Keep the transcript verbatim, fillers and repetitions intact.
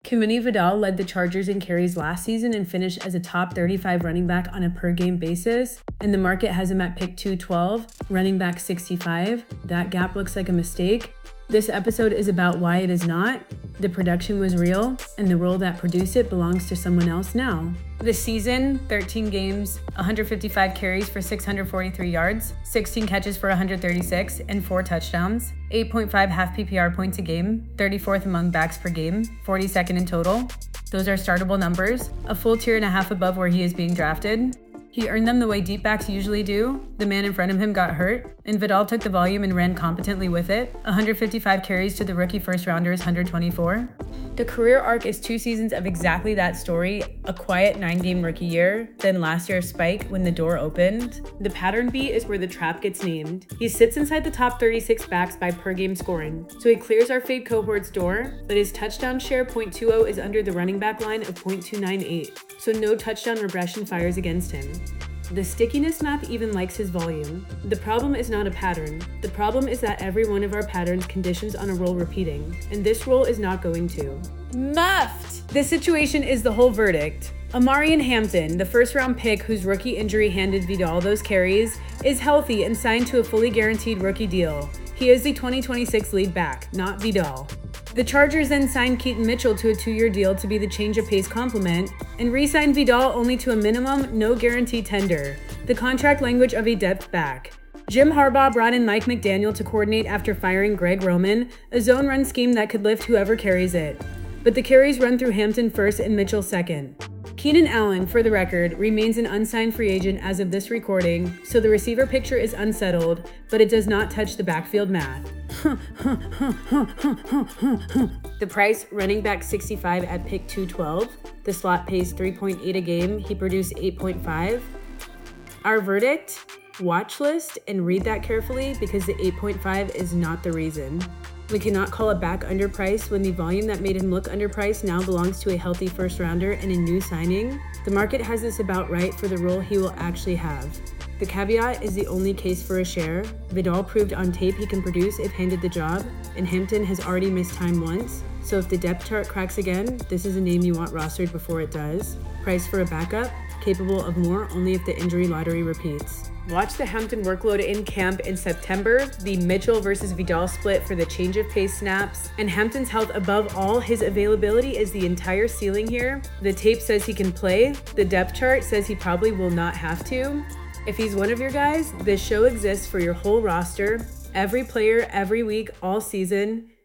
Kimani Vidal led the Chargers in carries last season and finished as a top thirty-five running back on a per-game basis, and the market has him at pick two twelve, running back sixty-five. That gap looks like a mistake. This episode is about why it is not. The production was real, and the role that produced it belongs to someone else now. This season, thirteen games, one hundred fifty-five carries for six hundred forty-three yards, sixteen catches for one hundred thirty-six, and four touchdowns, eight point five half P P R points a game, thirty-fourth among backs per game, forty-second in total. Those are startable numbers, a full tier and a half above where he is being drafted. He earned them the way deep backs usually do. The man in front of him got hurt, and Vidal took the volume and ran competently with it. one hundred fifty-five carries to the rookie first-rounder's one hundred twenty-four. The career arc is two seasons of exactly that story, a quiet nine-game rookie year, then last year's spike when the door opened. The pattern beat is where the trap gets named. He sits inside the top thirty-six backs by per-game scoring, so he clears our fade cohort's door, but his touchdown share point two oh is under the running back line of point two nine eight, so no touchdown regression fires against him. The stickiness math even likes his volume. The problem is not a pattern. The problem is that every one of our patterns conditions on a role repeating, and this role is not going to. Muffed! This situation is the whole verdict. Omarion Hampton, the first-round pick whose rookie injury handed Vidal those carries, is healthy and signed to a fully guaranteed rookie deal. He is the twenty twenty-six lead back, not Vidal. The Chargers then signed Keaton Mitchell to a two-year deal to be the change-of-pace complement, and re-signed Vidal only to a minimum, no-guarantee tender, the contract language of a depth back. Jim Harbaugh brought in Mike McDaniel to coordinate after firing Greg Roman, a zone-run scheme that could lift whoever carries it. But the carries run through Hampton first and Mitchell second. Keenan Allen, for the record, remains an unsigned free agent as of this recording, so the receiver picture is unsettled, but it does not touch the backfield math. The price, running back sixty-five at pick two twelve. The slot pays three point eight a game. He produced eight point five. Our verdict? Watch list and read that carefully because the eight point five is not the reason. We cannot call it back underpriced when the volume that made him look underpriced now belongs to a healthy first rounder and a new signing. The market has this about right for the role he will actually have. The caveat is the only case for a share. Vidal proved on tape he can produce if handed the job, and Hampton has already missed time once. So if the depth chart cracks again, this is a name you want rostered before it does. Price for a backup, capable of more only if the injury lottery repeats. Watch the Hampton workload in camp in September, the Mitchell versus Vidal split for the change of pace snaps, and Hampton's health above all. His availability is the entire ceiling here. The tape says he can play. The depth chart says he probably will not have to. If he's one of your guys, this show exists for your whole roster, every player, every week, all season.